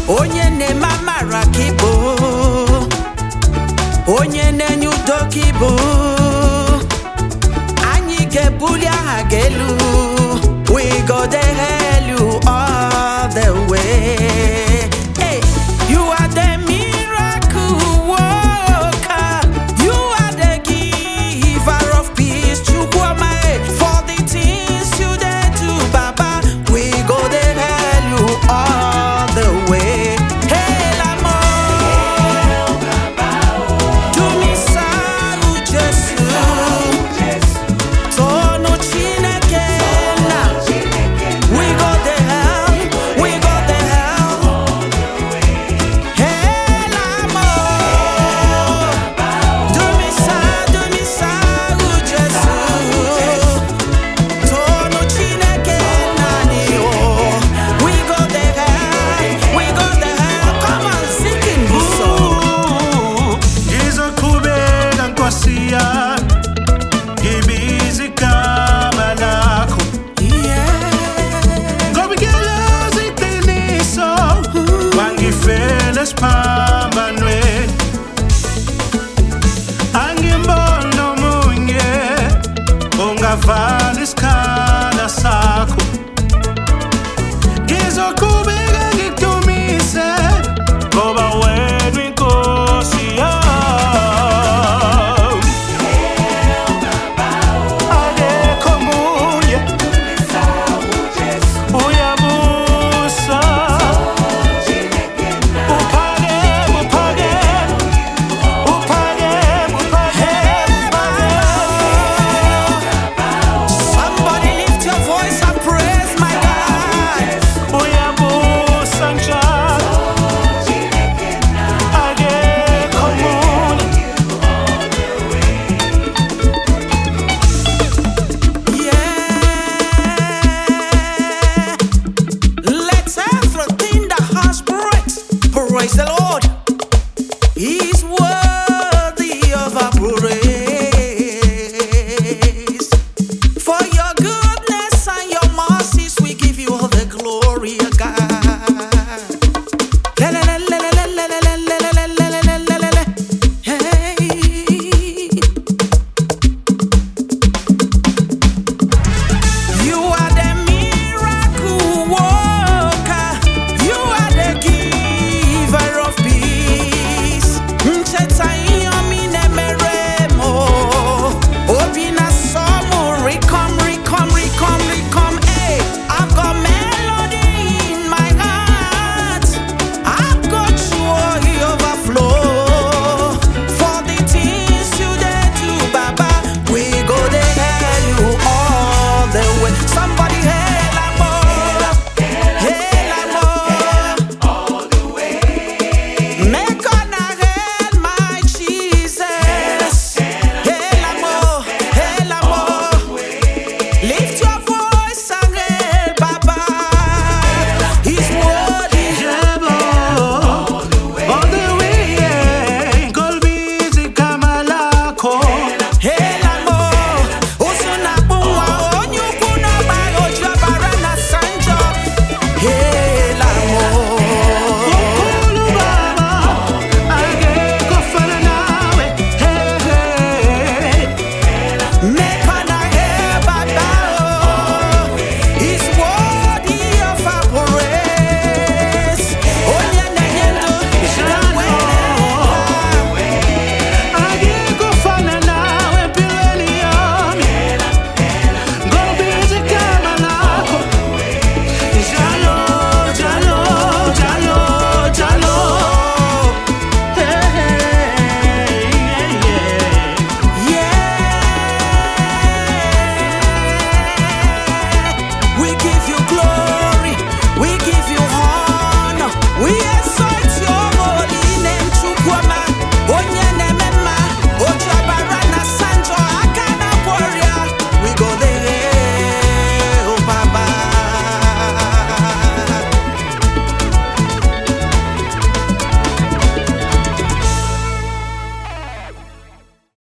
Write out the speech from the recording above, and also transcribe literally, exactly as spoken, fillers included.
onye ne mamara kibo, onye ne nyudo kibo, anyi ke bulia hagelu, we go the hell you all the way. Hey, you are the miracle worker, you are the giver of peace. Chukwuma, for the things you did to Baba, we go the hell you all the way. Hey, Lamo, do me sao Jesus, tono chineke na, we go the hell, we go the hell. Hey, Lamo, do me sao, do me sao Jesus, tono chineke na ni o, we go the hell, we go the hell. Come on, sing it, this song. Ngizokubeka Nkosi yami, ngibiza igama lakho, Yeah. ngoba ngiyalazi iqiniso, wangifela esiphansi.